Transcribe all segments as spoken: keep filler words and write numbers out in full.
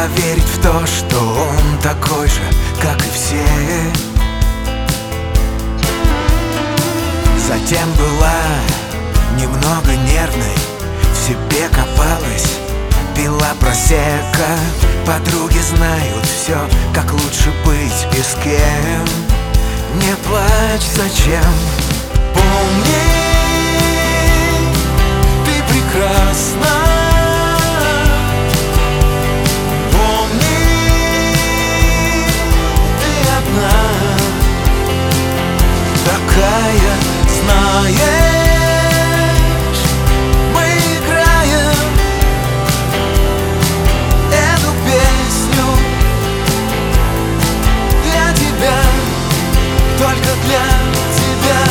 поверить в то, что он такой же, как и все. Затем была немного нервной, в себе копалась, пила просекко. Подруги знают все, как лучше быть и с кем. Не плачь, зачем? Помни, ты прекрасна. Помни, ты одна, такая, знаешь, мы играем эту песню для тебя, только для тебя.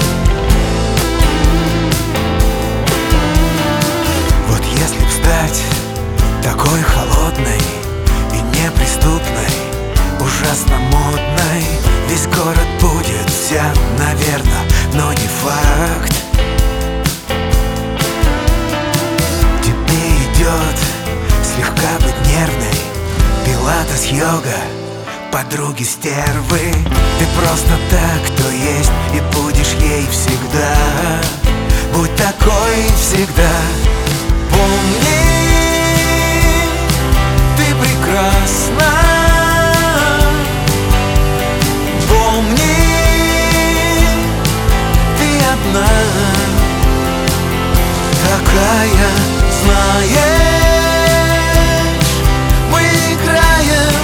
Вот если б стать такой холодной и неприступной, ужасно модной, весь город будет взят, наверное, но не факт. Тебе идет слегка быть нервной, пилатес, йога, подруги стервы. Ты просто так, кто есть, и будешь ей всегда. Будь такой всегда. Помни, ты прекрасна. Помни, ты одна, такая, знаешь, мы играем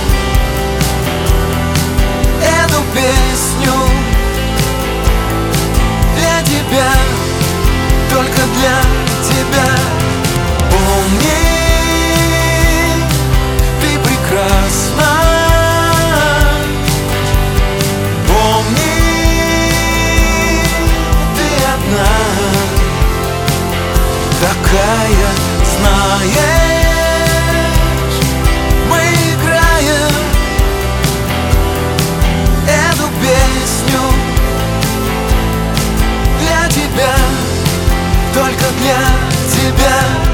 эту песню для тебя, только для тебя. Помни, ты прекрасна. Помни, ты одна, такая, знаешь, мы играем эту песню для тебя, только для тебя.